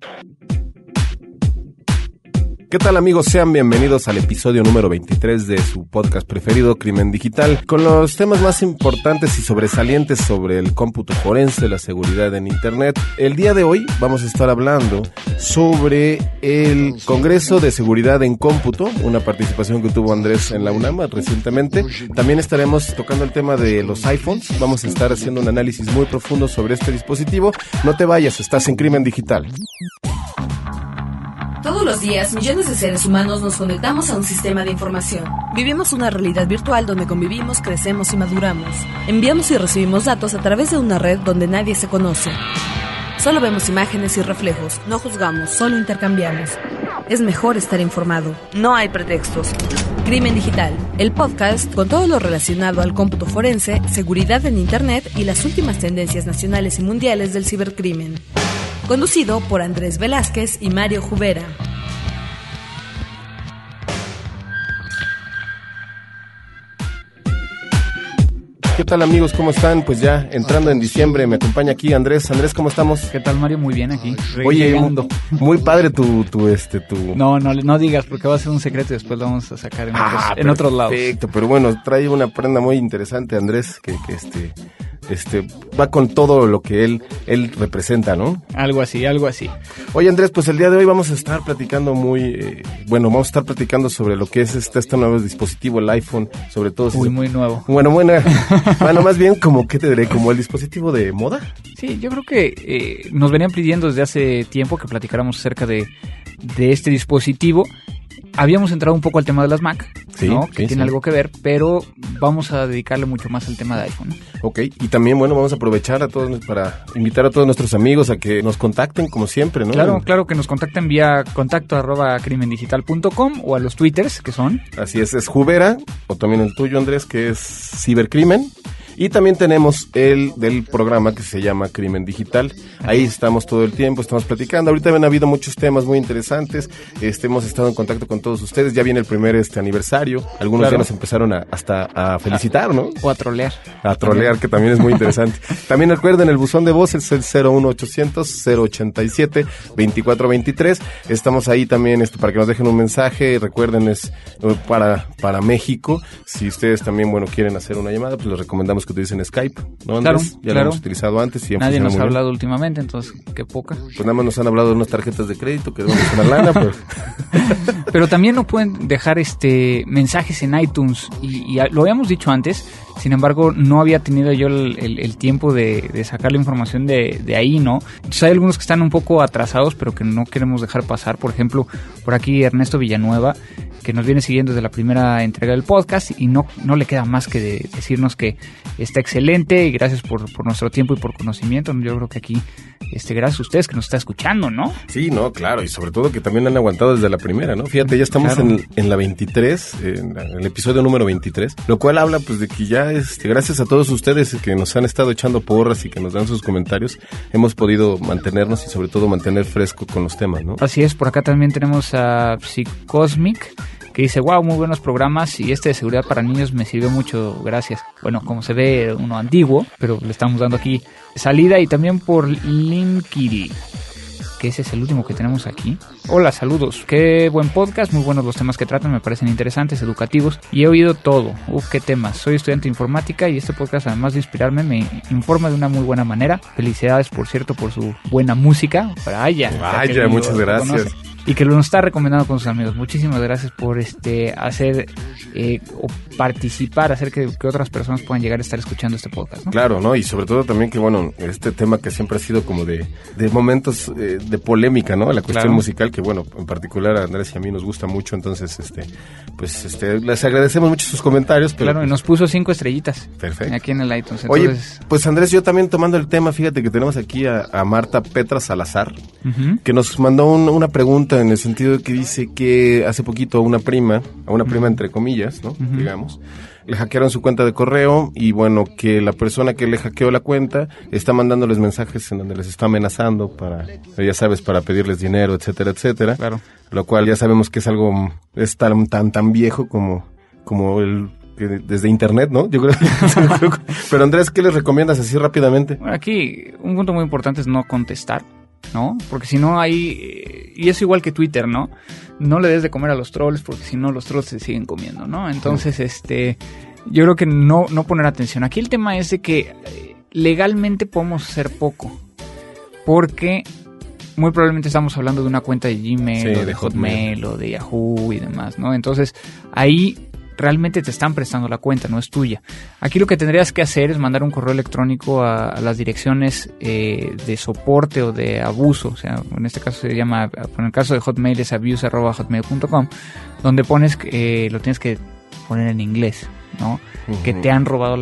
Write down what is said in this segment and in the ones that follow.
¿Qué tal, amigos? Sean bienvenidos al episodio número 23 de su podcast preferido, Crimen Digital, con los temas más importantes y sobresalientes sobre el cómputo forense, la seguridad en Internet. El día de hoy vamos a estar hablando sobre el Congreso de Seguridad en Cómputo, una participación que tuvo Andrés en la UNAM recientemente. También estaremos tocando el tema de los iPhones. Vamos a estar haciendo un análisis muy profundo sobre este dispositivo. No te vayas, estás en Crimen Digital. Todos los días, millones de seres humanos nos conectamos a un sistema de información. Vivimos una realidad virtual donde convivimos, crecemos y maduramos. Enviamos y recibimos datos a través de una red donde nadie se conoce. Solo vemos imágenes y reflejos, no juzgamos, solo intercambiamos. Es mejor estar informado, no hay pretextos. Crimen Digital, el podcast con todo lo relacionado al cómputo forense, seguridad en Internet y las últimas tendencias nacionales y mundiales del cibercrimen. Conducido por Andrés Velázquez y Mario Jubera. ¿Qué tal, amigos? ¿Cómo están? Pues ya entrando en diciembre, me acompaña aquí Andrés. Andrés, ¿cómo estamos? ¿Qué tal, Mario? Muy bien aquí. Oye, muy padre tu... No digas, porque va a ser un secreto y después lo vamos a sacar en otros lados. Perfecto, pero bueno, trae una prenda muy interesante, Andrés, que va con todo lo que él representa, ¿no? Algo así. Oye, Andrés, pues el día de hoy vamos a estar platicando vamos a estar platicando sobre lo que es este nuevo dispositivo, el iPhone, sobre todo. Muy nuevo. Bueno, más bien como, ¿qué te diré? ¿Como el dispositivo de moda? Sí, yo creo que nos venían pidiendo desde hace tiempo que platicáramos acerca de este dispositivo. Habíamos entrado un poco al tema de las Mac, sí, ¿no? Que tiene algo que ver, pero vamos a dedicarle mucho más al tema de iPhone. Ok, y también, vamos a aprovechar para invitar a todos nuestros amigos a que nos contacten, como siempre, ¿no? Claro, que nos contacten vía contacto@crimendigital.com o a los Twitters, que son... Así es Jubera, o también el tuyo, Andrés, que es Cibercrimen. Y también tenemos el del programa que se llama Crimen Digital. Ahí estamos todo el tiempo, estamos platicando. Ahorita han habido muchos temas muy interesantes. Hemos estado en contacto con todos ustedes. Ya viene el primer aniversario. Algunos ya nos empezaron hasta a felicitar, ¿no? O a trolear. A trolear, que también es muy interesante. También recuerden, el buzón de voz es el 01800-087-2423. Estamos ahí también para que nos dejen un mensaje. Recuerden, es para México. Si ustedes también, quieren hacer una llamada, pues les recomendamos que utilicen Skype, ¿no, Andrés? Ya lo hemos utilizado antes. Y nadie nos ha hablado últimamente, entonces, qué poca. Pues nada más nos han hablado de unas tarjetas de crédito que damos una lana, pero... Pero también nos pueden dejar mensajes en iTunes, y lo habíamos dicho antes, sin embargo, no había tenido yo el tiempo de sacar la información de ahí, ¿no? Entonces hay algunos que están un poco atrasados, pero que no queremos dejar pasar. Por ejemplo, por aquí Ernesto Villanueva, que nos viene siguiendo desde la primera entrega del podcast, y no le queda más que decirnos que está excelente, y gracias por nuestro tiempo y por conocimiento. Yo creo que aquí, gracias a ustedes que nos está escuchando, ¿no? Sí, no, claro, y sobre todo que también han aguantado desde la primera, ¿no? Fíjate, ya estamos en la 23, en el episodio número 23, lo cual habla pues de que ya gracias a todos ustedes que nos han estado echando porras y que nos dan sus comentarios, hemos podido mantenernos y sobre todo mantener fresco con los temas, ¿no? Así es, por acá también tenemos a Psycosmic, que dice, wow, muy buenos programas, y de seguridad para niños me sirvió mucho, gracias. Bueno, como se ve, uno antiguo, pero le estamos dando aquí salida. Y también por Linkiri, que ese es el último que tenemos aquí. Hola, saludos, qué buen podcast, muy buenos los temas que tratan, me parecen interesantes, educativos, y he oído todo. Qué temas. Soy estudiante de informática y este podcast, además de inspirarme, me informa de una muy buena manera. Felicidades, por cierto, por su buena música. Vaya, muchas gracias. Y que lo está recomendando con sus amigos. Muchísimas gracias por hacer o participar, hacer que otras personas puedan llegar a estar escuchando este podcast, ¿no? Claro, ¿no? Y sobre todo también que, este tema que siempre ha sido como de momentos de polémica, ¿no? La cuestión musical, que en particular a Andrés y a mí nos gusta mucho. Entonces, les agradecemos mucho sus comentarios. Pero, y nos puso 5 estrellitas. Perfecto. Aquí en el iTunes. Entonces... Oye, pues Andrés, yo también tomando el tema, fíjate que tenemos aquí a Marta Petra Salazar, que nos mandó una pregunta en el sentido de que dice que hace poquito a una prima entre comillas, ¿no? Digamos, le hackearon su cuenta de correo y que la persona que le hackeó la cuenta está mandándoles mensajes en donde les está amenazando para pedirles dinero, etcétera, etcétera. Claro. Lo cual ya sabemos que es algo tan viejo como el desde internet, ¿no? Yo creo. Pero Andrés, ¿qué les recomiendas así rápidamente? Bueno, aquí un punto muy importante es no contestar. ¿no? Porque si no hay... y es igual que Twitter, ¿no? No le des de comer a los trolls porque si no los trolls se siguen comiendo, ¿no? Entonces, yo creo que no poner atención. Aquí el tema es de que legalmente podemos hacer poco. Porque muy probablemente estamos hablando de una cuenta de Gmail, o de Hotmail, o de Yahoo y demás, ¿no? Entonces, ahí realmente te están prestando la cuenta, no es tuya. Aquí lo que tendrías que hacer es mandar un correo electrónico a las direcciones de soporte o de abuso. O sea, en este caso se llama, en el caso de Hotmail es abuse@hotmail.com, donde pones, lo tienes que poner en inglés, ¿no? Uh-huh. Que te han robado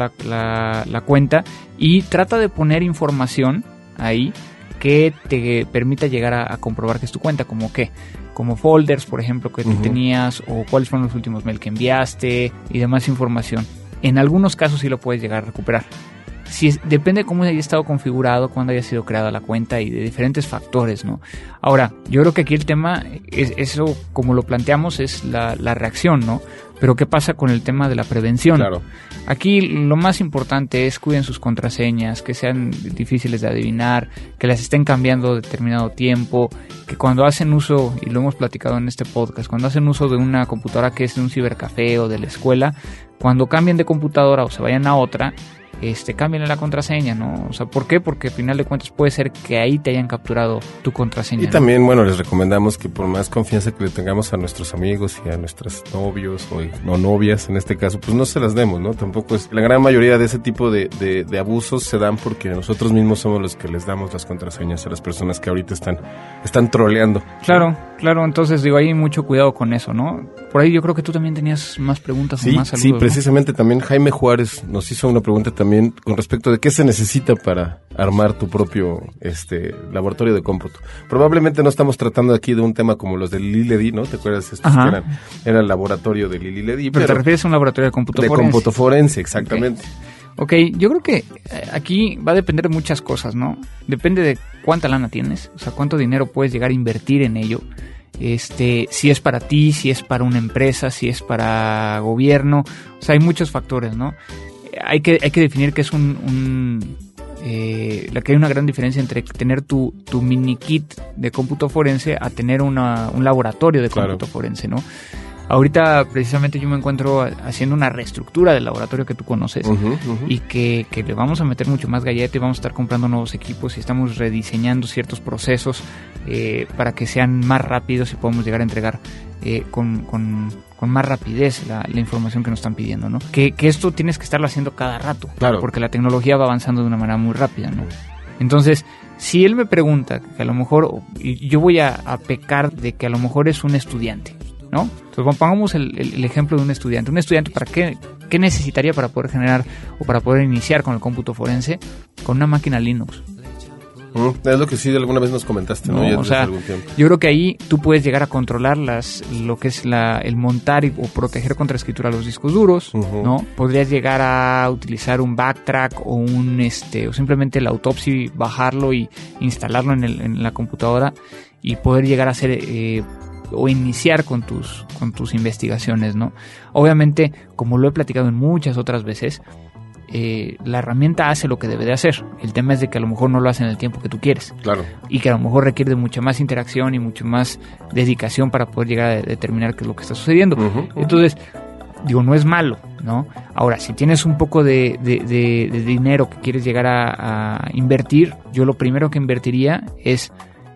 la cuenta, y trata de poner información ahí que te permita llegar a comprobar que es tu cuenta, como qué, como folders, por ejemplo, que tú tenías, o cuáles fueron los últimos mails que enviaste y demás información. En algunos casos sí lo puedes llegar a recuperar. Depende de cómo haya estado configurado, cuándo haya sido creada la cuenta y de diferentes factores, ¿no? Ahora, yo creo que aquí el tema es eso, como lo planteamos, es la reacción, ¿no? Pero ¿qué pasa con el tema de la prevención? Claro. Aquí lo más importante es cuiden sus contraseñas, que sean difíciles de adivinar, que las estén cambiando determinado tiempo, que cuando hacen uso, y lo hemos platicado en este podcast, cuando hacen uso de una computadora que es de un cibercafé o de la escuela, cuando cambien de computadora o se vayan a otra, cámbienle la contraseña, ¿no? O sea, ¿por qué? Porque al final de cuentas puede ser que ahí te hayan capturado tu contraseña. Y también, bueno, les recomendamos que por más confianza que le tengamos a nuestros amigos y a nuestros novios o novias, en este caso, pues no se las demos, ¿no? Tampoco es... La gran mayoría de ese tipo de abusos se dan porque nosotros mismos somos los que les damos las contraseñas a las personas que ahorita están troleando. Claro, entonces digo, hay mucho cuidado con eso, ¿no? Por ahí yo creo que tú también tenías más preguntas o más saludos. Sí, precisamente, ¿no? También Jaime Juárez nos hizo una pregunta también con respecto de qué se necesita para armar tu propio laboratorio de cómputo. Probablemente no estamos tratando aquí de un tema como los de Lili Ledi, ¿no? ¿Te acuerdas? Estos que era el laboratorio de Lili Ledi. Pero te refieres a un laboratorio de cómputo forense. De cómputo forense, exactamente. Ok, yo creo que aquí va a depender de muchas cosas, ¿no? Depende de cuánta lana tienes, o sea, cuánto dinero puedes llegar a invertir en ello. Si es para ti, si es para una empresa, si es para gobierno, o sea, hay muchos factores, ¿no? Hay que definir que es que hay una gran diferencia entre tener tu mini kit de cómputo forense a tener un laboratorio de cómputo forense, ¿no? Ahorita precisamente yo me encuentro haciendo una reestructura del laboratorio que tú conoces y que le vamos a meter mucho más galleta y vamos a estar comprando nuevos equipos y estamos rediseñando ciertos procesos para que sean más rápidos y podamos llegar a entregar con más rapidez la información que nos están pidiendo, ¿no? Que esto tienes que estarlo haciendo cada rato, claro, porque la tecnología va avanzando de una manera muy rápida, ¿no? Entonces, si él me pregunta que a lo mejor, y yo voy a pecar de que a lo mejor es un estudiante, ¿no? Entonces pongamos el ejemplo de un estudiante. ¿Un estudiante para qué necesitaría para poder generar o para poder iniciar con el cómputo forense? Con una máquina Linux. Es lo que sí alguna vez nos comentaste, ¿no? Ya o sea, algún tiempo. Yo creo que ahí tú puedes llegar a controlar lo que es el montar o proteger contra escritura los discos duros, ¿no? Podrías llegar a utilizar un backtrack o o simplemente el autopsy, bajarlo y instalarlo en la computadora y poder llegar a hacer o iniciar con tus investigaciones, ¿no? Obviamente, como lo he platicado en muchas otras veces, la herramienta hace lo que debe de hacer. El tema es de que a lo mejor no lo hace en el tiempo que tú quieres. Claro. Y que a lo mejor requiere de mucha más interacción y mucho más dedicación para poder llegar a determinar qué es lo que está sucediendo. Entonces, digo, no es malo, ¿no? Ahora, si tienes un poco de dinero que quieres llegar a invertir, yo lo primero que invertiría es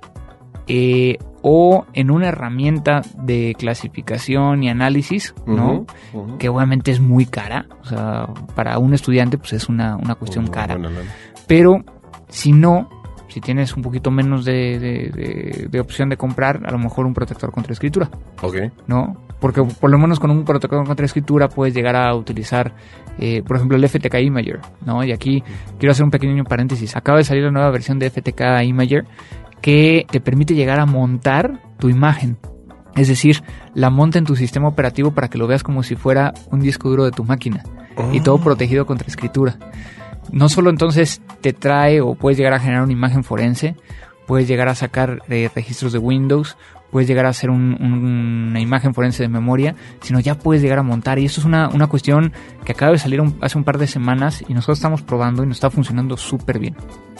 o en una herramienta de clasificación y análisis, ¿no? Que obviamente es muy cara, o sea, para un estudiante pues es una cuestión cara. Pero si tienes un poquito menos de opción de comprar, a lo mejor un protector contra escritura. ¿No? Porque por lo menos con un protector contra escritura puedes llegar a utilizar, por ejemplo, el FTK Imager, ¿no? Y aquí quiero hacer un pequeño paréntesis. Acaba de salir la nueva versión de FTK Imager que te permite llegar a montar tu imagen. Es decir, la monta en tu sistema operativo para que lo veas como si fuera un disco duro de tu máquina. Y todo protegido contra escritura. No solo entonces te trae o puedes llegar a generar una imagen forense, puedes llegar a sacar registros de Windows, puedes llegar a hacer una imagen forense de memoria, sino ya puedes llegar a montar. Y esto es una cuestión que acaba de salir hace un par de semanas y nosotros estamos probando y nos está funcionando súper bien.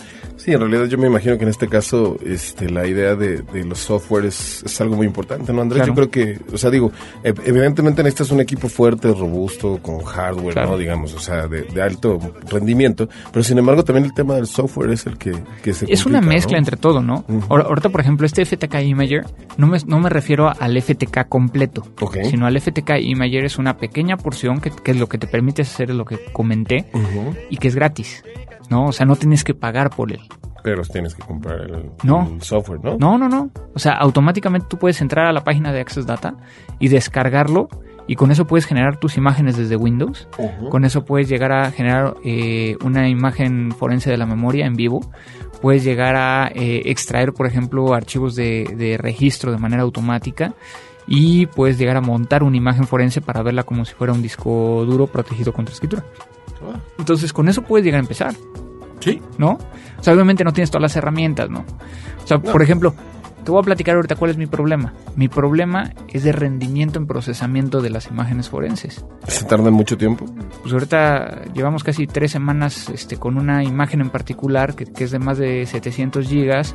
Sí, en realidad yo me imagino que en este caso la idea de los softwares es algo muy importante, ¿no, Andrés? Claro. Yo creo que, o sea, digo, evidentemente necesitas un equipo fuerte, robusto, con hardware, claro, ¿no? Digamos, o sea, de alto rendimiento, pero sin embargo también el tema del software es el que se es complica, una mezcla, ¿no? entre todo, ¿no? Uh-huh. Ahorita, por ejemplo, este FTK Imager, no me refiero al FTK completo, Okay. sino al FTK Imager es una pequeña porción que es lo que te permite hacer lo que comenté, Uh-huh. y que es gratis, ¿no? O sea, no tienes que pagar por él. Pero tienes que comprar el software, ¿no? No. O sea, automáticamente tú puedes entrar a la página de Access Data y descargarlo, y con eso puedes generar tus imágenes desde Windows. Uh-huh. Con eso puedes llegar a generar una imagen forense de la memoria en vivo. Puedes llegar a extraer, por ejemplo, archivos de registro de manera automática. Y puedes llegar a montar una imagen forense para verla como si fuera un disco duro protegido contra escritura. Entonces, con eso puedes llegar a empezar. Sí. ¿No? O sea, obviamente no tienes todas las herramientas, ¿no? O sea, por ejemplo, te voy a platicar ahorita cuál es mi problema. Mi problema es de rendimiento en procesamiento de las imágenes forenses. ¿Se tarda mucho tiempo? Pues ahorita llevamos casi 3 semanas con una imagen en particular que es de más de 700 gigas,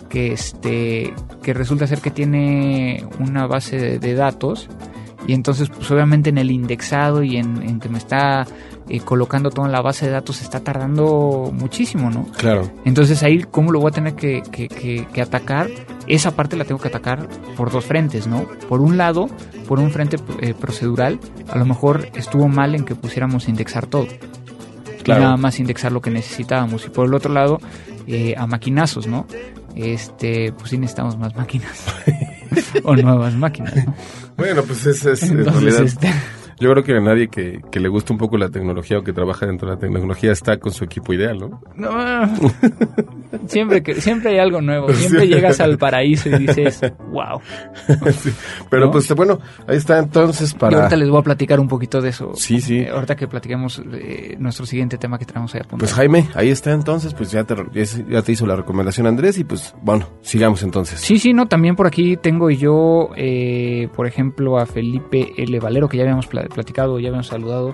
que resulta ser que tiene una base de datos, y entonces pues obviamente en el indexado y en que me está colocando todo en la base de datos está tardando muchísimo, ¿no? Claro. Entonces ahí, ¿cómo lo voy a tener que atacar? Esa parte la tengo que atacar por 2 frentes, ¿no? Por un lado, por un frente procedural, a lo mejor estuvo mal en que pusiéramos indexar todo. Claro. Y nada más indexar lo que necesitábamos. Y por el otro lado, a maquinazos, ¿no? Pues sí necesitamos más máquinas. O nuevas máquinas, ¿no? Bueno, pues esa es en Entonces, realidad... Yo creo que a nadie que le guste un poco la tecnología o que trabaja dentro de la tecnología está con su equipo ideal, ¿no? No, siempre hay algo nuevo. Siempre llegas al paraíso y dices, wow. Sí, pero ¿no? pues bueno, ahí está entonces para... Y ahorita les voy a platicar un poquito de eso. Sí, sí. Ahorita que platiquemos nuestro siguiente tema que traemos ahí apuntado. Pues Jaime, ahí está entonces, pues ya te hizo la recomendación Andrés y pues bueno, sigamos entonces. Sí, no, también por aquí tengo yo, por ejemplo, a Felipe L. Valero, que ya habíamos platicado, ya habíamos saludado,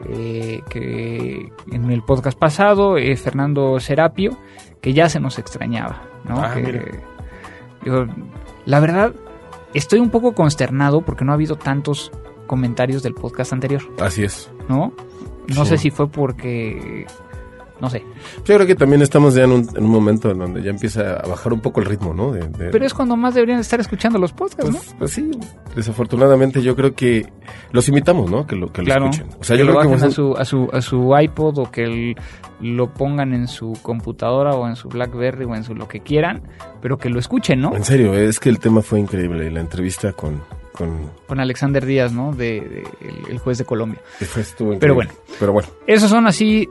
que en el podcast pasado, Fernando Serapio, que ya se nos extrañaba, ¿no? Digo, la verdad, estoy un poco consternado porque no ha habido tantos comentarios del podcast anterior. Así es. ¿No? No Sí. sé si fue porque... No sé. Yo creo que también estamos ya en un momento en donde ya empieza a bajar un poco el ritmo, ¿no? Pero es cuando más deberían estar escuchando los podcasts, ¿no? Pues sí, desafortunadamente yo creo que los invitamos, ¿no? Que lo Claro, escuchen. O sea, que yo lo creo que bajen a su iPod, o que lo pongan en su computadora o en su BlackBerry o en su lo que quieran, pero que lo escuchen, ¿no? En serio, es que el tema fue increíble, la entrevista con Alexander Díaz, ¿no? El juez de Colombia. Estuvo Pero increíble. Pero bueno. Esos son así,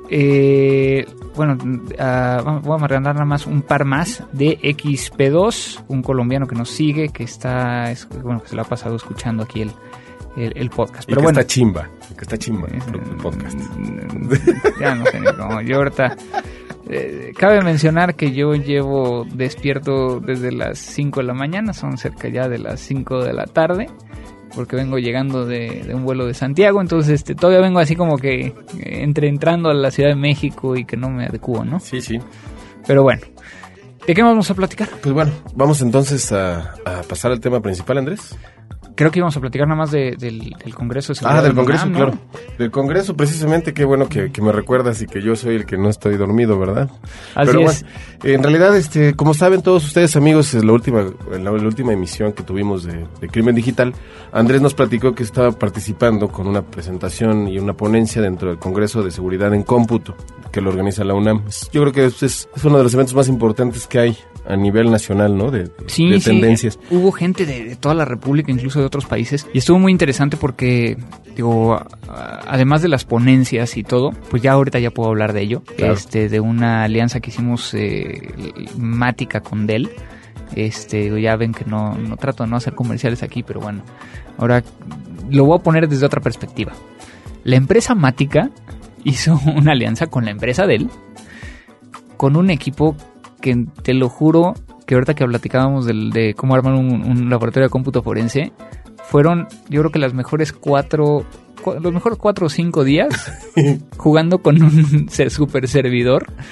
voy a mandar nada más un par más de XP2, un colombiano que nos sigue, que se lo ha pasado escuchando aquí el podcast. Pero y que bueno, está chimba el podcast. Ya no sé ni cómo. Yo ahorita... cabe mencionar que yo llevo despierto desde las 5 de la mañana, son cerca ya de las 5 de la tarde, porque vengo llegando de un vuelo de Santiago, entonces todavía vengo así como que entrando a la Ciudad de México y que no me adecuo, ¿no? Sí. Pero bueno, ¿de qué vamos a platicar? Pues bueno, vamos entonces a pasar al tema principal, Andrés. Creo que íbamos a platicar nada más del Congreso de Seguridad. Del Congreso, UNAM, ¿no? claro. Del Congreso, precisamente, qué bueno que me recuerdas y que yo soy el que no estoy dormido, ¿verdad? Así Pero es. bueno, en realidad, como saben todos ustedes, amigos, en la última emisión que tuvimos de Crimen Digital, Andrés nos platicó que estaba participando con una presentación y una ponencia dentro del Congreso de Seguridad en Cómputo, que lo organiza la UNAM. Yo creo que es uno de los eventos más importantes que hay a nivel nacional, ¿no? De tendencias. Hubo gente de toda la República, incluso de otros países, y estuvo muy interesante porque, además de las ponencias y todo, pues ya ahorita ya puedo hablar de ello, claro. De una alianza que hicimos Mática con Dell. Ya ven que no trato de no hacer comerciales aquí, pero bueno, ahora lo voy a poner desde otra perspectiva. La empresa Mática hizo una alianza con la empresa Dell, con un equipo que te lo juro que ahorita que platicábamos de cómo armar un laboratorio de cómputo forense, fueron yo creo que los mejores 4 o 5 días jugando con un super servidor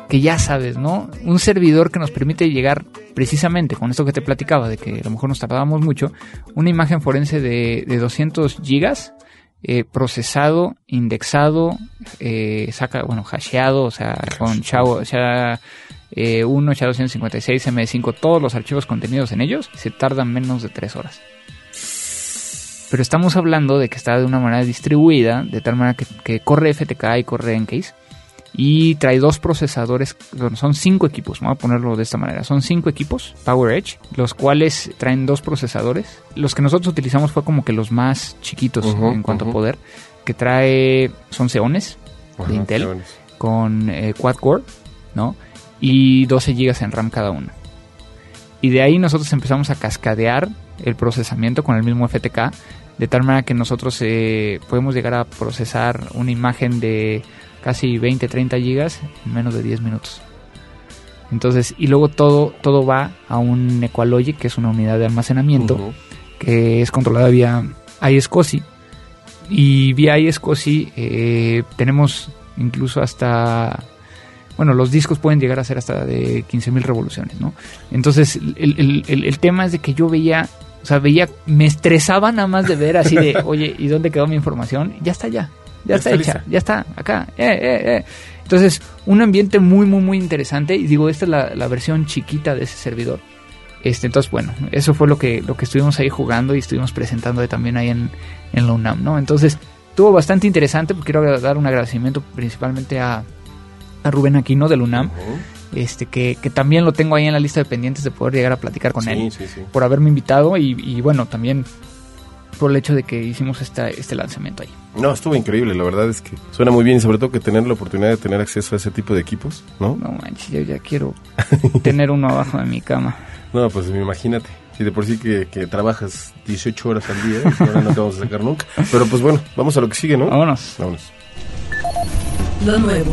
que ya sabes, ¿no? Un servidor que nos permite llegar precisamente con esto que te platicaba, de que a lo mejor nos tardábamos mucho, una imagen forense de 200 gigas, procesado, indexado, hasheado, o sea, con SHA-1, SHA-256, M5, todos los archivos contenidos en ellos, se tardan menos de 3 horas. Pero estamos hablando de que está de una manera distribuida, de tal manera que corre FTK y corre Encase, y trae 2 procesadores, bueno, son 5 equipos, vamos a ponerlo de esta manera, son 5 equipos PowerEdge, los cuales traen 2 procesadores. Los que nosotros utilizamos fue como que los más chiquitos en cuanto a poder, que son Xeones de Intel, Xeones. Con quad-core, ¿no? Y 12 GB en RAM cada uno. Y de ahí nosotros empezamos a cascadear el procesamiento con el mismo FTK, de tal manera que nosotros podemos llegar a procesar una imagen de casi 20-30 gigas en menos de 10 minutos. Entonces, y luego todo va a un Equalogic, que es una unidad de almacenamiento, que es controlada vía iSCSI. Y vía iSCSI tenemos incluso hasta... Bueno, los discos pueden llegar a ser hasta de 15.000 revoluciones, ¿no? Entonces, el tema es de que yo veía, me estresaba nada más de ver así de, oye, ¿y dónde quedó mi información? Ya está hecha, ya está, acá. Entonces, un ambiente muy, muy, muy interesante. Y digo, esta es la versión chiquita de ese servidor. Entonces, bueno, eso fue lo que estuvimos ahí jugando y estuvimos presentando también ahí en la UNAM, ¿no? Entonces, estuvo bastante interesante, porque quiero dar un agradecimiento principalmente a Rubén Aquino del UNAM, que también lo tengo ahí en la lista de pendientes de poder llegar a platicar con él, por haberme invitado y bueno, también por el hecho de que hicimos este lanzamiento ahí. No, estuvo increíble, la verdad es que suena muy bien y sobre todo que tener la oportunidad de tener acceso a ese tipo de equipos, ¿no? No manches, yo ya quiero tener uno abajo de mi cama. No, pues imagínate, si de por sí que trabajas 18 horas al día, ahora no te vamos a sacar nunca. Pero pues bueno, vamos a lo que sigue, ¿no? Vámonos. Lo nuevo.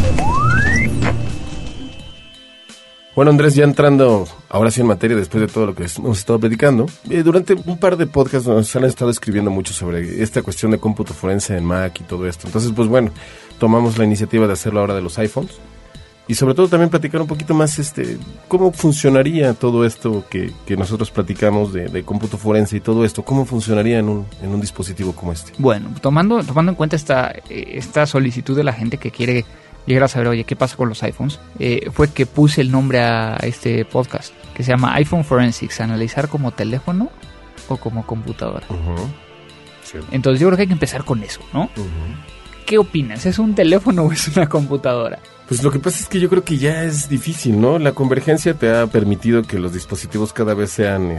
Bueno, Andrés, ya entrando ahora sí en materia, después de todo lo que hemos estado platicando, durante un par de podcasts nos han estado escribiendo mucho sobre esta cuestión de cómputo forense en Mac y todo esto. Entonces, pues bueno, tomamos la iniciativa de hacerlo ahora de los iPhones y sobre todo también platicar un poquito más cómo funcionaría todo esto que nosotros platicamos de cómputo forense y todo esto, cómo funcionaría en un dispositivo como este. Bueno, tomando en cuenta esta solicitud de la gente que quiere llegar a saber, oye, ¿qué pasa con los iPhones? Fue que puse el nombre a este podcast, que se llama iPhone Forensics, analizar como teléfono o como computadora. Sí. Entonces yo creo que hay que empezar con eso, ¿no? ¿Qué opinas? ¿Es un teléfono o es una computadora? Pues lo que pasa es que yo creo que ya es difícil, ¿no? La convergencia te ha permitido que los dispositivos cada vez sean,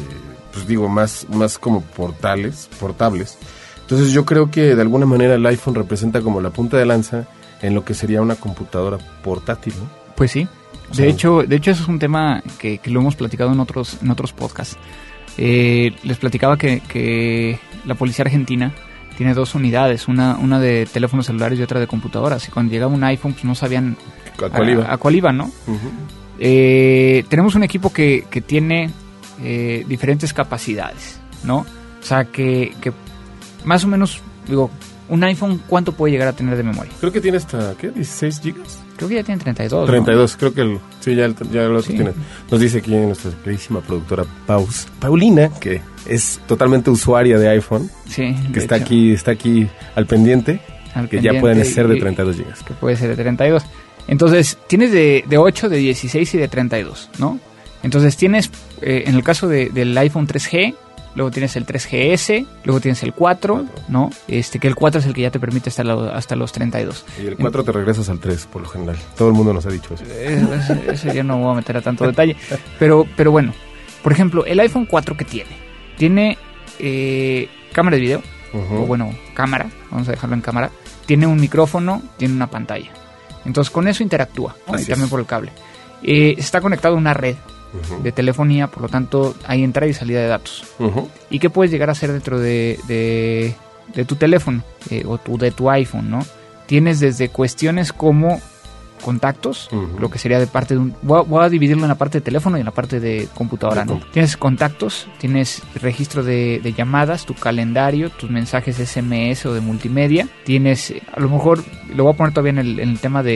más como portables. Entonces yo creo que de alguna manera el iPhone representa como la punta de lanza en lo que sería una computadora portátil, ¿no? Pues sí. De hecho eso es un tema que lo hemos platicado en otros podcasts. Les platicaba que la policía argentina tiene 2 unidades, una de teléfonos celulares y otra de computadoras. Y cuando llegaba un iPhone, pues no sabían a cuál iba, ¿no? Tenemos un equipo que tiene diferentes capacidades, ¿no? O sea, que más o menos, digo, un iPhone, ¿cuánto puede llegar a tener de memoria? Creo que tiene hasta, ¿qué? ¿16 gigas? Creo que ya tiene 32. 32, ¿no? Creo que ya lo tiene. Nos dice aquí nuestra queridísima productora Paulina, que es totalmente usuaria de iPhone. Sí. Que está aquí al pendiente, ya pueden ser de 32 gigas. Que puede ser de 32. Entonces, tienes de 8, de 16 y de 32, ¿no? Entonces tienes, en el caso del iPhone 3G, luego tienes el 3GS, luego tienes el 4, ¿no? Que el 4 es el que ya te permite hasta los 32. Y el 4 te regresas al 3, por lo general. Todo el mundo nos ha dicho eso. Eso ya no voy a meter a tanto detalle. Pero bueno, por ejemplo, el iPhone 4 que tiene cámara de video, o bueno, cámara, vamos a dejarlo en cámara. Tiene un micrófono, tiene una pantalla. Entonces con eso interactúa, ¿no? Y también por el cable. Está conectado a una red de telefonía, por lo tanto hay entrada y salida de datos. ¿Y qué puedes llegar a hacer dentro de tu teléfono o de tu iPhone, ¿no? Tienes desde cuestiones como contactos, lo que sería de parte de voy a dividirlo en la parte de teléfono y en la parte de computadora, ¿no? Tienes contactos, tienes registro de llamadas, tu calendario, tus mensajes SMS o de multimedia, tienes, a lo mejor lo voy a poner todavía en el tema de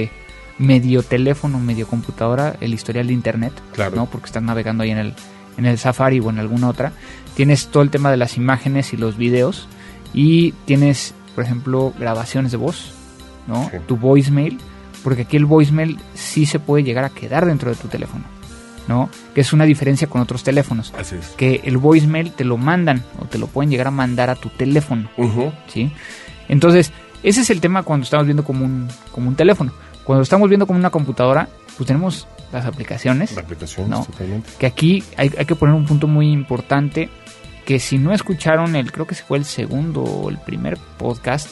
medio teléfono, medio computadora, el historial de internet, claro, ¿no? Porque estás navegando ahí en el Safari o en alguna otra. Tienes todo el tema de las imágenes y los videos, y tienes, por ejemplo, grabaciones de voz, ¿no? Sí. Tu voicemail, porque aquí el voicemail sí se puede llegar a quedar dentro de tu teléfono, ¿no? Que es una diferencia con otros teléfonos. Así es. Que el voicemail te lo mandan o te lo pueden llegar a mandar a tu teléfono, ¿sí? Entonces, ese es el tema cuando estamos viendo como un teléfono. Cuando estamos viendo como una computadora, pues tenemos las aplicaciones. Las aplicaciones, ¿no? totalmente. Que aquí hay que poner un punto muy importante, que si no escucharon creo que fue el segundo o el primer podcast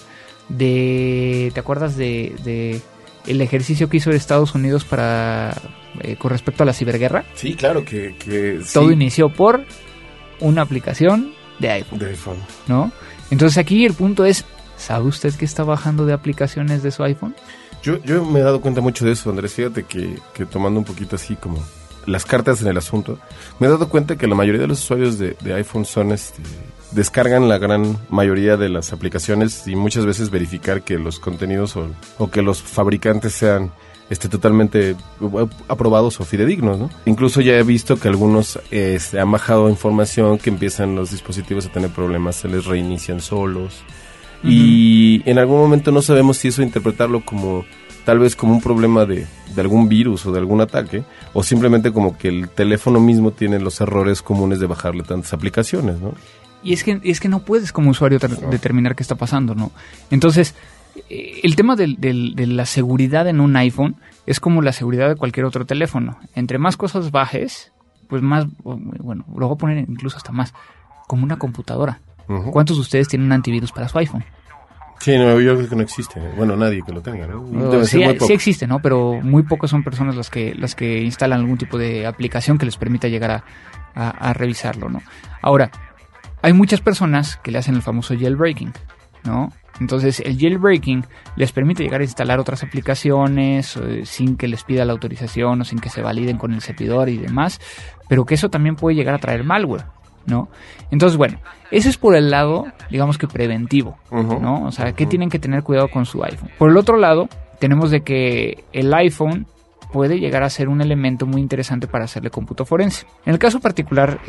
¿te acuerdas de el ejercicio que hizo Estados Unidos para con respecto a la ciberguerra? Sí, claro que Todo sí. inició por una aplicación de iPhone. De iPhone. ¿No? Entonces aquí el punto es, ¿sabe usted qué está bajando de aplicaciones de su iPhone? Yo me he dado cuenta mucho de eso, Andrés. Fíjate que tomando un poquito así como las cartas en el asunto, me he dado cuenta que la mayoría de los usuarios de iPhone descargan la gran mayoría de las aplicaciones, y muchas veces verificar que los contenidos o que los fabricantes sean totalmente aprobados o fidedignos, ¿no? Incluso ya he visto que algunos han bajado información que empiezan los dispositivos a tener problemas, se les reinician solos. Uh-huh. Y en algún momento no sabemos si eso interpretarlo como tal vez como un problema de algún virus o de algún ataque, o simplemente como que el teléfono mismo tiene los errores comunes de bajarle tantas aplicaciones, ¿no? Y es que no puedes como usuario determinar qué está pasando, ¿no? Entonces, el tema de la seguridad en un iPhone es como la seguridad de cualquier otro teléfono. Entre más cosas bajes, pues más, bueno, lo voy a poner incluso hasta más, como una computadora. Uh-huh. ¿Cuántos de ustedes tienen un antivirus para su iPhone? Sí, no, yo creo que no existe. Bueno, nadie que lo tenga, ¿no? Debe ser muy poco. Sí existe, ¿no? Pero muy pocas son personas las que instalan algún tipo de aplicación que les permita llegar a revisarlo, ¿no? Ahora, hay muchas personas que le hacen el famoso jailbreaking, ¿no? Entonces, el jailbreaking les permite llegar a instalar otras aplicaciones sin que les pida la autorización o sin que se validen con el servidor y demás, pero que eso también puede llegar a traer malware, ¿no? Entonces, bueno, ese es por el lado, digamos que preventivo, uh-huh, ¿no? O sea, que tienen que tener cuidado con su iPhone. Por el otro lado, tenemos de que el iPhone puede llegar a ser un elemento muy interesante para hacerle cómputo forense. En el caso particular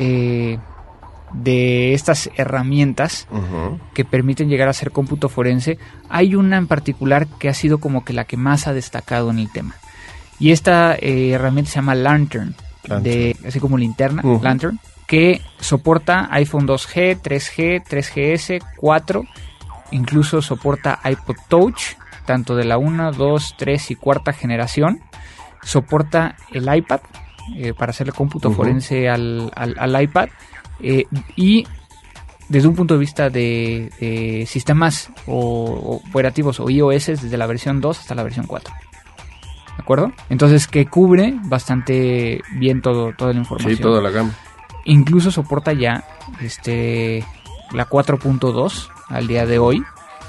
de estas herramientas, uh-huh, que permiten llegar a hacer cómputo forense, hay una en particular que ha sido como que la que más ha destacado en el tema. Y esta herramienta se llama Lantern, así como linterna, uh-huh, Lantern, que soporta iPhone 2G, 3G, 3GS, 4, incluso soporta iPod Touch, tanto de la 1, 2, 3 y cuarta generación, soporta el iPad, para hacerle cómputo, uh-huh, forense al iPad, y desde un punto de vista de sistemas operativos o iOS, desde la versión 2 hasta la versión 4. ¿De acuerdo? Entonces, que cubre bastante bien toda la información. Sí, toda la gama. Incluso soporta ya la 4.2 al día de hoy,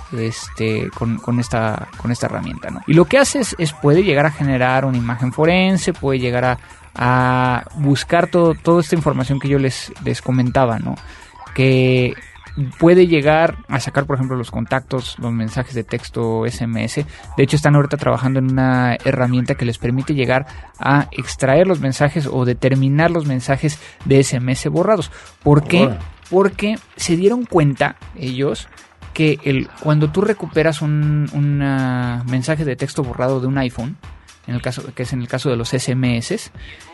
con esta herramienta, ¿no? Y lo que hace es puede llegar a generar una imagen forense, puede llegar a buscar toda esta información que yo les comentaba, ¿no? Que puede llegar a sacar, por ejemplo, los contactos, los mensajes de texto SMS. De hecho, están ahorita trabajando en una herramienta que les permite llegar a extraer los mensajes o determinar los mensajes de SMS borrados. ¿Por qué? Porque se dieron cuenta ellos que cuando tú recuperas un mensaje de texto borrado de un iPhone, en el caso de los SMS,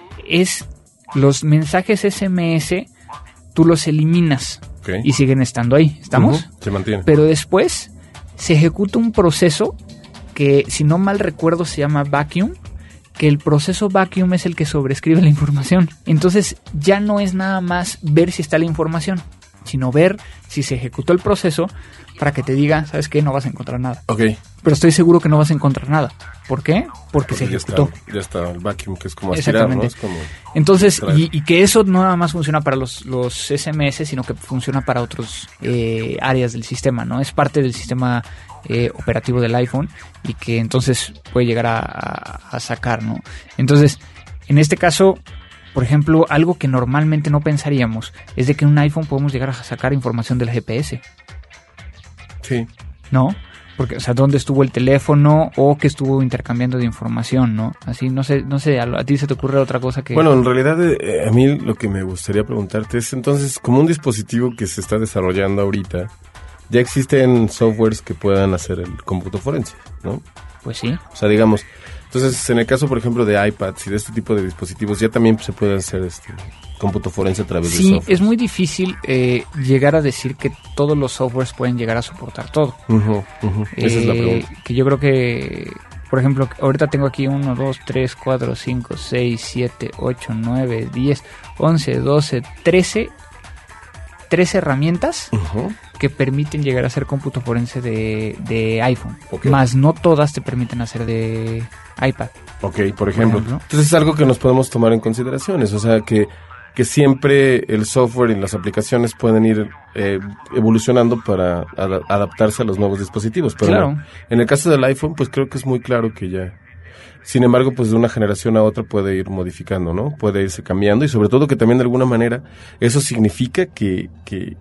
los mensajes SMS tú los eliminas, okay, y siguen estando ahí, ¿estamos? Uh-huh, se mantiene. Pero después se ejecuta un proceso que, si no mal recuerdo, se llama vacuum, que el proceso vacuum es el que sobreescribe la información. Entonces ya no es nada más ver si está la información, sino ver si se ejecutó el proceso para que te diga, ¿sabes qué? No vas a encontrar nada. Okay. Pero estoy seguro que no vas a encontrar nada. ¿Por qué? Porque se ejecutó. Ya está el vacuum, que es como aspirar, ¿no? Es como entonces, y que eso no nada más funciona para los SMS, sino que funciona para otros áreas del sistema, ¿no? Es parte del sistema operativo del iPhone, y que entonces puede llegar a sacar, ¿no? Entonces, en este caso, por ejemplo, algo que normalmente no pensaríamos es de que en un iPhone podemos llegar a sacar información del GPS. Sí. ¿No? Porque, o sea, ¿dónde estuvo el teléfono o que estuvo intercambiando de información, no? Así, no sé, a ti se te ocurre otra cosa que... Bueno, en realidad a mí lo que me gustaría preguntarte es, entonces, como un dispositivo que se está desarrollando ahorita, ya existen softwares que puedan hacer el cómputo forense, ¿no? Pues sí. O sea, digamos, entonces, en el caso, por ejemplo, de iPads y de este tipo de dispositivos, ya también se puede hacer cómputo forense a través de software. Sí, es muy difícil llegar a decir que todos los softwares pueden llegar a soportar todo. Esa es la pregunta. Que yo creo que, por ejemplo, ahorita tengo aquí 1, 2, 3, 4, 5, 6, 7, 8, 9, 10, 11, 12, 13 herramientas que permiten llegar a hacer cómputo forense de iPhone. Okay. Más no todas te permiten hacer de iPad. Ok, por ejemplo. Entonces es algo que nos podemos tomar en consideraciones. O sea, que siempre el software y las aplicaciones pueden ir evolucionando para adaptarse a los nuevos dispositivos. Pero claro. En el caso del iPhone, pues creo que es muy claro que ya... Sin embargo, pues de una generación a otra puede ir modificando, ¿no? Puede irse cambiando y sobre todo que también de alguna manera eso significa que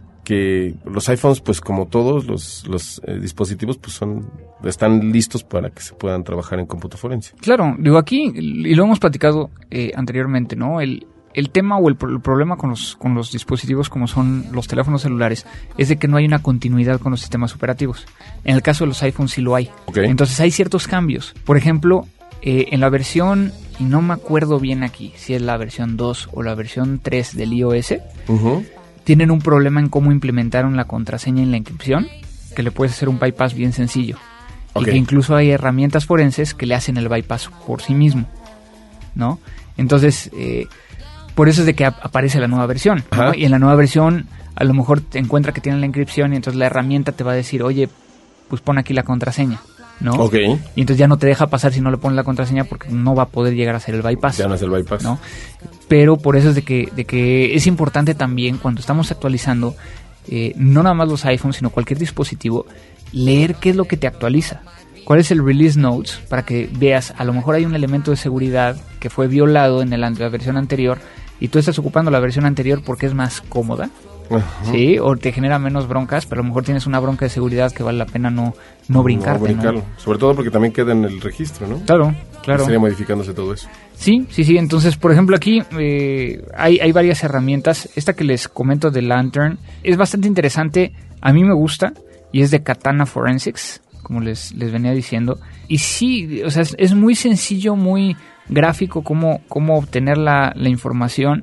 los iPhones, pues como todos los dispositivos, pues están listos para que se puedan trabajar en cómputo forense. Claro, digo aquí, y lo hemos platicado anteriormente, ¿no? El tema o el problema con los dispositivos como son los teléfonos celulares es de que no hay una continuidad con los sistemas operativos. En el caso de los iPhones sí lo hay. Okay. Entonces hay ciertos cambios. Por ejemplo, en la versión, y no me acuerdo bien aquí si es la versión 2 o la versión 3 del iOS, tienen un problema en cómo implementaron la contraseña en la encripción, que le puedes hacer un bypass bien sencillo. Okay. Y que incluso hay herramientas forenses que le hacen el bypass por sí mismo, ¿no? Entonces, por eso es de que aparece la nueva versión, ¿no? Y en la nueva versión a lo mejor te encuentra que tiene la encripción y entonces la herramienta te va a decir, oye, pues pon aquí la contraseña, ¿no? Okay. Y entonces ya no te deja pasar si no le pones la contraseña porque no va a poder llegar a hacer el bypass. Ya no es el bypass. ¿No? Pero por eso es de que es importante también cuando estamos actualizando, no nada más los iPhones, sino cualquier dispositivo, leer qué es lo que te actualiza. ¿Cuál es el release notes? Para que veas, a lo mejor hay un elemento de seguridad que fue violado en la versión anterior y tú estás ocupando la versión anterior porque es más cómoda. Sí, o te genera menos broncas, pero a lo mejor tienes una bronca de seguridad que vale la pena no brincarte, no brincarlo, ¿no? Sobre todo porque también queda en el registro, ¿no? Claro. Estaría modificándose todo eso. Sí, entonces, por ejemplo, aquí hay varias herramientas. Esta que les comento de Lantern es bastante interesante, a mí me gusta, y es de Katana Forensics, como les venía diciendo. Y sí, o sea, es muy sencillo, muy gráfico cómo obtener la información,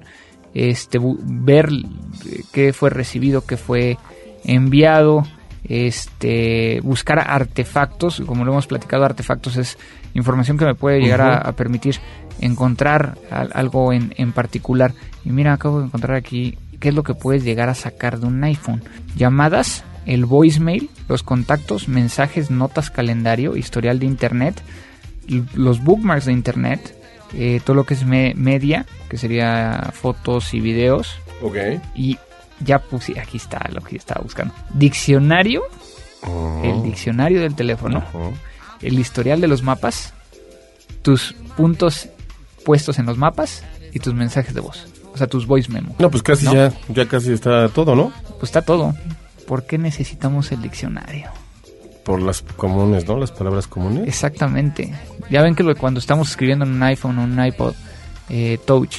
ver qué fue recibido, qué fue enviado, buscar artefactos, como lo hemos platicado, artefactos es información que me puede llegar a permitir encontrar algo en particular. Y mira, acabo de encontrar aquí qué es lo que puedes llegar a sacar de un iPhone: llamadas, el voicemail, los contactos, mensajes, notas, calendario, historial de internet, los bookmarks de internet, todo lo que es media, que sería fotos y videos. Okay. Y ya puse, aquí está lo que estaba buscando: diccionario, el diccionario del teléfono, el historial de los mapas, tus puntos puestos en los mapas y tus mensajes de voz, o sea, tus voice memo. No, pues casi, ¿no? Ya casi está todo, ¿no? Pues está todo. ¿Por qué necesitamos el diccionario? Por las comunes, ¿no? Las palabras comunes. Exactamente. Ya ven que cuando estamos escribiendo en un iPhone o un iPod Touch,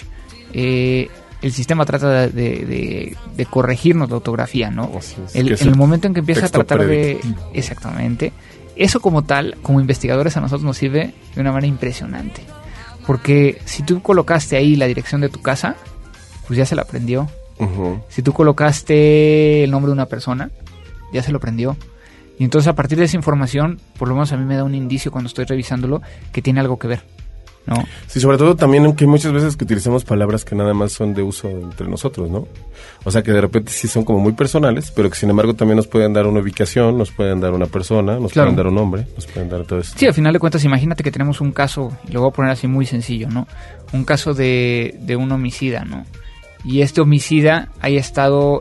el sistema trata de corregirnos la ortografía, ¿no? En el momento en que empieza a tratar de... Exactamente. Eso como tal, como investigadores, a nosotros nos sirve de una manera impresionante. Porque si tú colocaste ahí la dirección de tu casa, pues ya se la aprendió. Si tú colocaste el nombre de una persona, ya se lo aprendió. Y entonces a partir de esa información, por lo menos a mí me da un indicio cuando estoy revisándolo que tiene algo que ver, ¿no? Sí, sobre todo también que muchas veces que utilizamos palabras que nada más son de uso entre nosotros, ¿no? O sea que de repente sí son como muy personales, pero que sin embargo también nos pueden dar una ubicación, nos pueden dar una persona, nos pueden dar un nombre, nos pueden dar todo esto. Sí, al final de cuentas, imagínate que tenemos un caso, y lo voy a poner así muy sencillo, ¿no? Un caso de un homicida, ¿no? Y este homicida haya estado,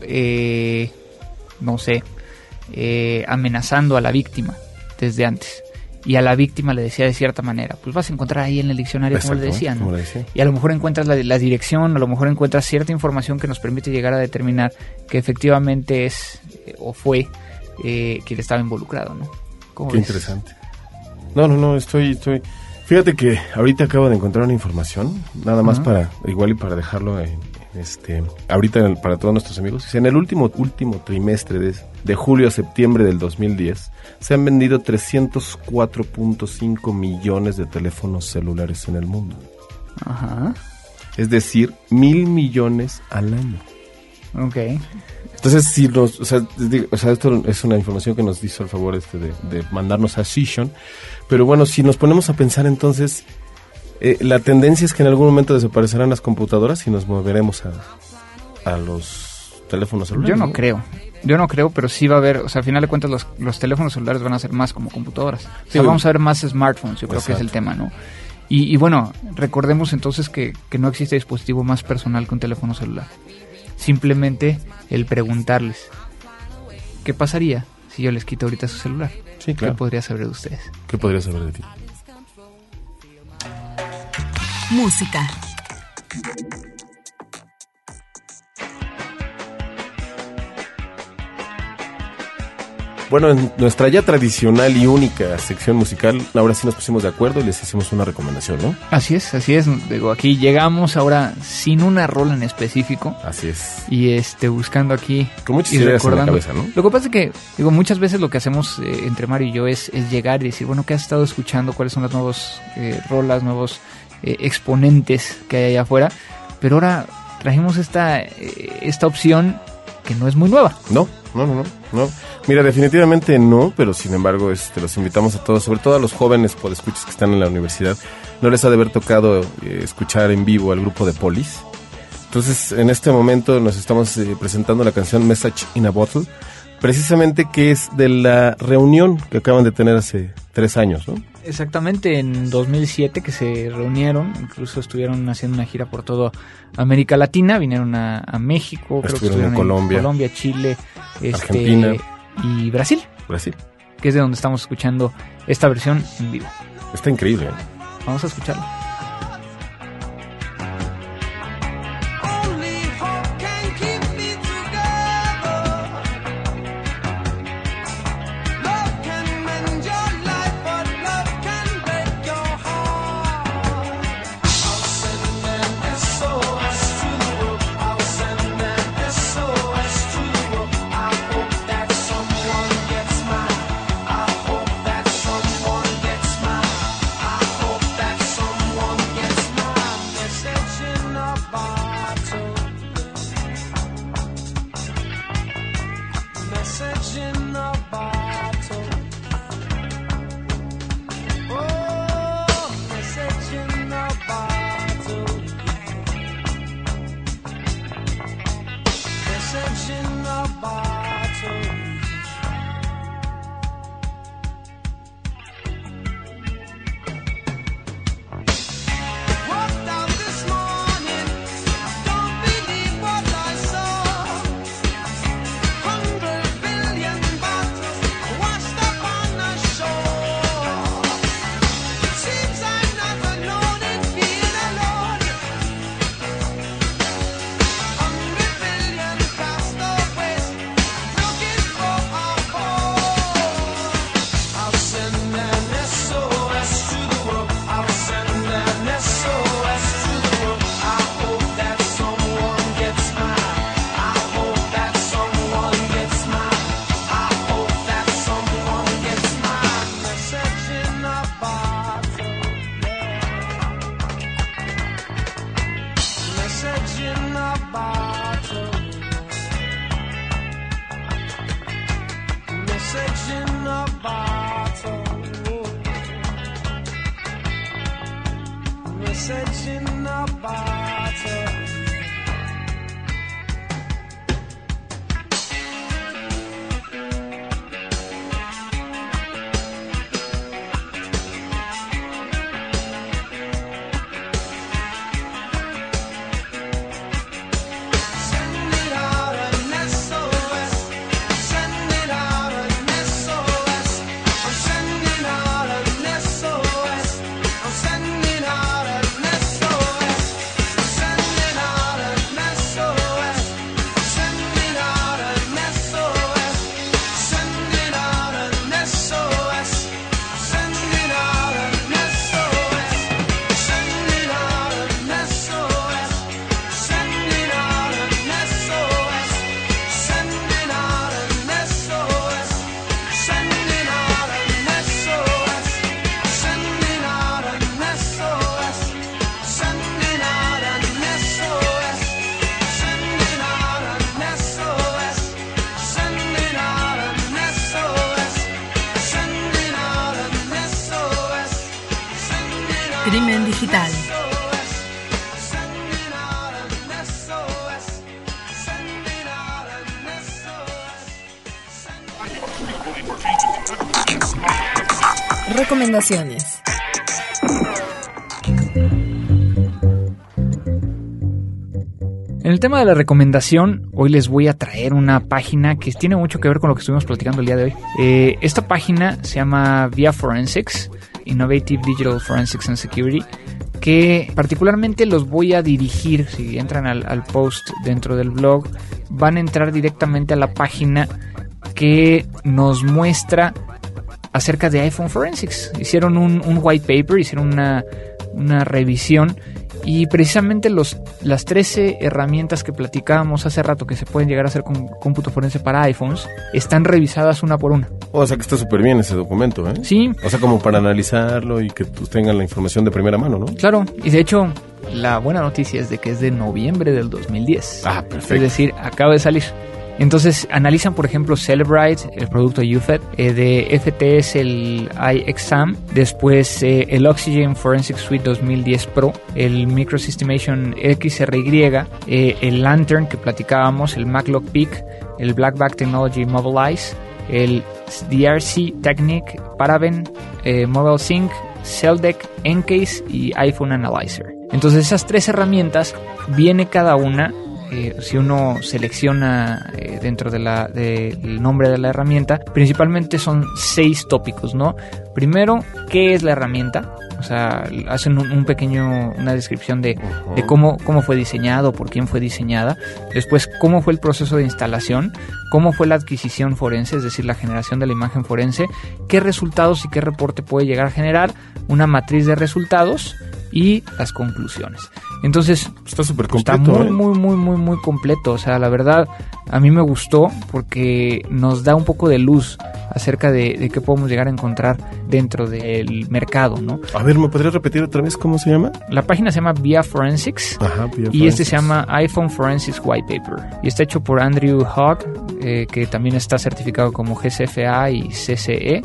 no sé, amenazando a la víctima desde antes, y a la víctima le decía de cierta manera, pues vas a encontrar ahí en el diccionario como le decía, ¿no? Y a lo mejor encuentras la dirección, a lo mejor encuentras cierta información que nos permite llegar a determinar que efectivamente es o fue quien estaba involucrado, ¿no? ¿Cómo Qué ves? interesante. No, estoy... Fíjate que ahorita acabo de encontrar una información, nada más para dejarlo ahorita para todos nuestros amigos. En el último trimestre de julio a septiembre del 2010 se han vendido 304.5 millones de teléfonos celulares en el mundo. Ajá. Es decir, 1,000 millones al año. Ok. Entonces, si esto es una información que nos hizo el favor de mandarnos a Session, pero bueno, si nos ponemos a pensar entonces, la tendencia es que en algún momento desaparecerán las computadoras y nos moveremos a los teléfonos celulares. Yo no creo, pero sí va a haber, o sea, al final de cuentas los teléfonos celulares van a ser más como computadoras. O sea, vamos a ver más smartphones, yo creo que es el tema, ¿no? Y bueno, recordemos entonces que no existe dispositivo más personal que un teléfono celular. Simplemente el preguntarles, ¿qué pasaría si yo les quito ahorita su celular? Sí, claro. ¿Qué podría saber de ustedes? ¿Qué podría saber de ti? Música. Bueno, en nuestra ya tradicional y única sección musical, ahora sí nos pusimos de acuerdo y les hicimos una recomendación, ¿no? Así es. Digo, aquí llegamos ahora sin una rola en específico. Así es. Y buscando aquí con muchas y ideas recordando. en la cabeza, ¿no? Lo que pasa es que, digo, muchas veces lo que hacemos entre Mario y yo es llegar y decir, bueno, ¿qué has estado escuchando? ¿Cuáles son las nuevas rolas, nuevos exponentes que hay allá afuera? Pero ahora trajimos esta opción que no es muy nueva. No. Mira, definitivamente no, pero sin embargo los invitamos a todos, sobre todo a los jóvenes podescuchas que están en la universidad. No les ha de haber tocado escuchar en vivo al grupo de Police. Entonces, en este momento nos estamos presentando la canción Message in a Bottle, precisamente que es de la reunión que acaban de tener hace 3 años, ¿no? Exactamente, en 2007 que se reunieron, incluso estuvieron haciendo una gira por toda América Latina, vinieron a México, creo que estuvieron en Colombia, Chile, Argentina y Brasil, que es de donde estamos escuchando esta versión en vivo. Está increíble, ¿eh? Vamos a escucharlo. Sending out an SOS. Digital. Recomendaciones. En el tema de la recomendación, hoy les voy a traer una página que tiene mucho que ver con lo que estuvimos platicando el día de hoy. Esta página se llama VIA Forensics, Innovative Digital Forensics and Security, que particularmente los voy a dirigir. Si entran al post dentro del blog, van a entrar directamente a la página que nos muestra acerca de iPhone Forensics. Hicieron un white paper, hicieron una revisión, y precisamente las 13 herramientas que platicábamos hace rato que se pueden llegar a hacer con cómputo forense para iPhones están revisadas una por una. O sea que está súper bien ese documento, ¿eh? Sí. O sea, como para analizarlo y que tengan la información de primera mano, ¿no? Claro, y de hecho la buena noticia es de que es de noviembre del 2010. Ah, perfecto. Es decir, acaba de salir. Entonces analizan, por ejemplo, Celebrite, el producto UFED, de FTS el iExam, después el Oxygen Forensic Suite 2010 Pro, el Microsystemation XRY, el Lantern que platicábamos, el MacLock Peak, el Blackback Technology Mobilize, el DRC Technique, Paraben, Mobile Sync, CellDeck, Encase y iPhone Analyzer. Entonces esas 3 herramientas, viene cada una. Si uno selecciona dentro del nombre de la herramienta, principalmente son 6 tópicos, ¿no? Primero, ¿qué es la herramienta? O sea, hacen una descripción de cómo fue diseñado, por quién fue diseñada. Después, cómo fue el proceso de instalación, cómo fue la adquisición forense, es decir, la generación de la imagen forense, qué resultados y qué reporte puede llegar a generar, una matriz de resultados y las conclusiones. Entonces, está súper completo. Está muy completo. O sea, la verdad, a mí me gustó porque nos da un poco de luz acerca de qué podemos llegar a encontrar dentro del mercado, ¿no? A ver, ¿me podrías repetir otra vez cómo se llama? La página se llama VIA Forensics. Ajá, VIA y Forensics. se llama iPhone Forensics White Paper. Y está hecho por Andrew Hogg, que también está certificado como GCFA y CCE.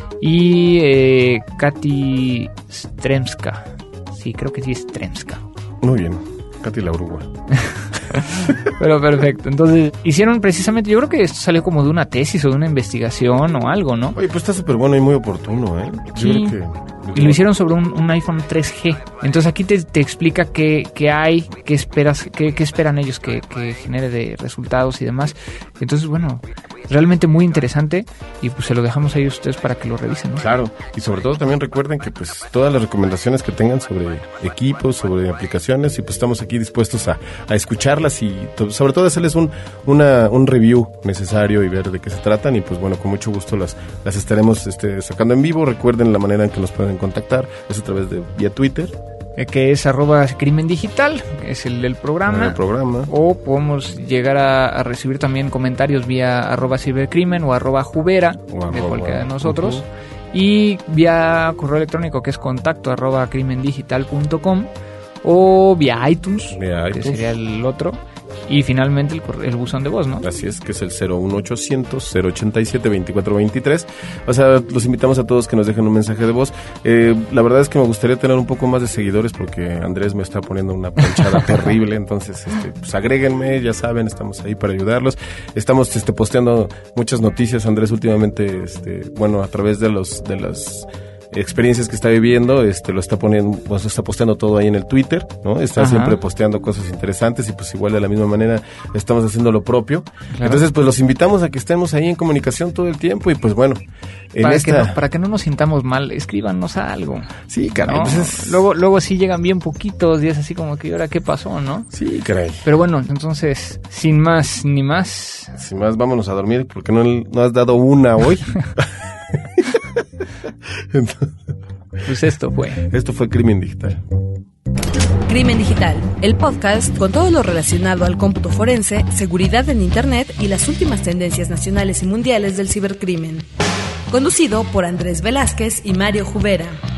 Y Katy Stremska. Sí, creo que sí es Stremska. Muy bien, Katy la Oruga. Pero perfecto. Entonces, hicieron precisamente, yo creo que esto salió como de una tesis o de una investigación o algo, ¿no? Oye, pues está súper bueno y muy oportuno, ¿eh? Sí. Yo creo que... Y lo hicieron sobre un iPhone 3G. Entonces aquí te explica qué hay, qué esperas, qué esperan ellos que genere de resultados y demás. Entonces, bueno, realmente muy interesante, y pues se lo dejamos ahí a ustedes para que lo revisen, ¿no? Claro, y sobre todo también recuerden que pues todas las recomendaciones que tengan sobre equipos, sobre aplicaciones, y pues estamos aquí dispuestos a escucharlas y sobre todo hacerles un review necesario y ver de qué se tratan, y pues bueno, con mucho gusto las estaremos sacando en vivo. Recuerden la manera en que nos pueden contactar, es a través de vía Twitter, que es @Crimen Digital, que es el del programa. O podemos llegar a recibir también comentarios vía @Cibercrimen o @Jubera, de cualquiera de nosotros. Y vía correo electrónico, que es contacto @crimendigital.com, o vía iTunes, que sería el otro. Y finalmente el buzón de voz, ¿no? Así es, que es el 01800-087-2423. O sea, los invitamos a todos que nos dejen un mensaje de voz. La verdad es que me gustaría tener un poco más de seguidores porque Andrés me está poniendo una planchada terrible. Entonces, pues agréguenme, ya saben, estamos ahí para ayudarlos. Estamos posteando muchas noticias, Andrés, últimamente, bueno, a través de las experiencias que está viviendo, lo está poniendo, pues está posteando todo ahí en el Twitter, ¿no? Está siempre posteando cosas interesantes, y pues igual de la misma manera estamos haciendo lo propio. Claro. Entonces, pues los invitamos a que estemos ahí en comunicación todo el tiempo, y pues bueno, para que no nos sintamos mal, escríbanos algo. Sí, caray. ¿No? Pues luego sí llegan bien poquitos y es así como que, ¿ahora qué pasó, no? Sí, caray. Pero bueno, entonces, sin más ni más. Sin más, vámonos a dormir porque no has dado una hoy. Entonces, pues esto fue Crimen Digital. Crimen Digital, el podcast con todo lo relacionado al cómputo forense, seguridad en Internet y las últimas tendencias nacionales y mundiales del cibercrimen. Conducido por Andrés Velázquez y Mario Jubera.